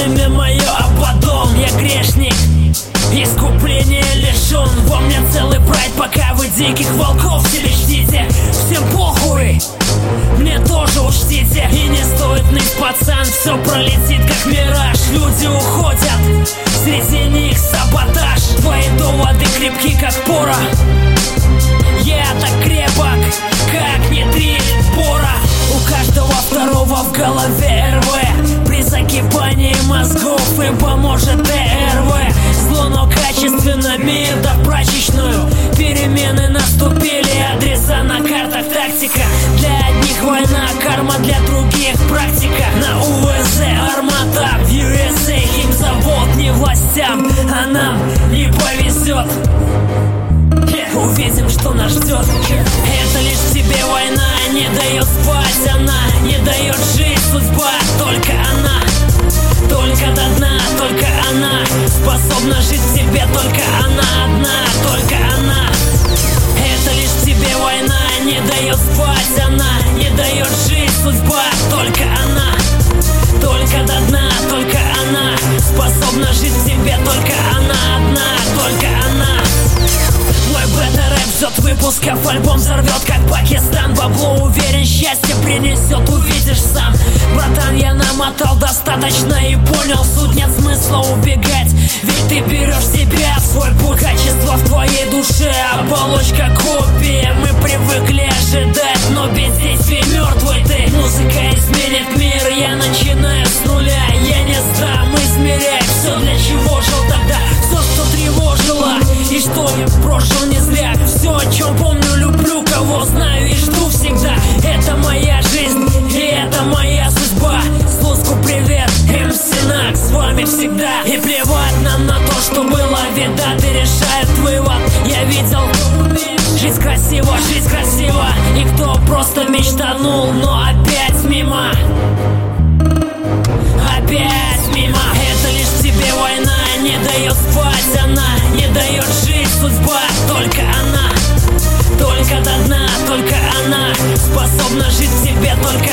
имя мое Абаддон. Я грешник, искупление лишен. Во мне целый прайд, пока вы диких волков себе чтите. Всем похуй, мне тоже учтите. И не стоит ныть, пацан, все пролетит как мираж. Люди уходят, среди них саботаж. Твои доводы крепки как пора. Я так крепок, как нитриль бора. У каждого второго в голове РВ. При закипании мозгов им поможет ТРВ. Зло, но качественно, мир да в прачечную. Перемены наступили, адреса на картах, тактика. Для одних война, карма, для других практика. На УВЗ армата, в USA химзавод. Не властям, а нам не повезет. Увидим, что нас ждет. Это лишь тебе война не дает спать. Она не дает жить, судьба, только она. Только до дна, только она способна жить в тебе, только она одна, только она. Это лишь тебе война не дает спать. Она не дает жить, судьба, только она. Только до дна, только она способна жить в тебе, только она одна, только она. Мой бета-рэп ждет выпусков, альбом взорвет как Пакистан. Бабло, уверен, счастье принесет, увидишь сам. Братан, я намотал достаточно и понял, суть, нет смысла убегать. Ведь ты берешь себя в свой путь. Качество в твоей душе, оболочка копия. Мы привыкли ожидать, но без действий мертвый ты. Музыка изменит мир, я начинаю с нуля. Я не сдам, измеряй все, для чего жил тогда. Все, что тревожило и что прожил не зря. Все, о чем помню, люблю, кого знаю и жду всегда. Это моя жизнь и это моя судьба. Слузку привет, МС Нак с вами всегда. И плевать нам на то, что было, вида, ты решает вывод. Я видел, жизнь красиво, жизнь красиво. И кто просто мечтанул, но опять мимо. Опять мимо. Это лишь тебе война не дает спать. Она не дает жить, судьба, только она. Только до дна, только она способна жить в тебе, только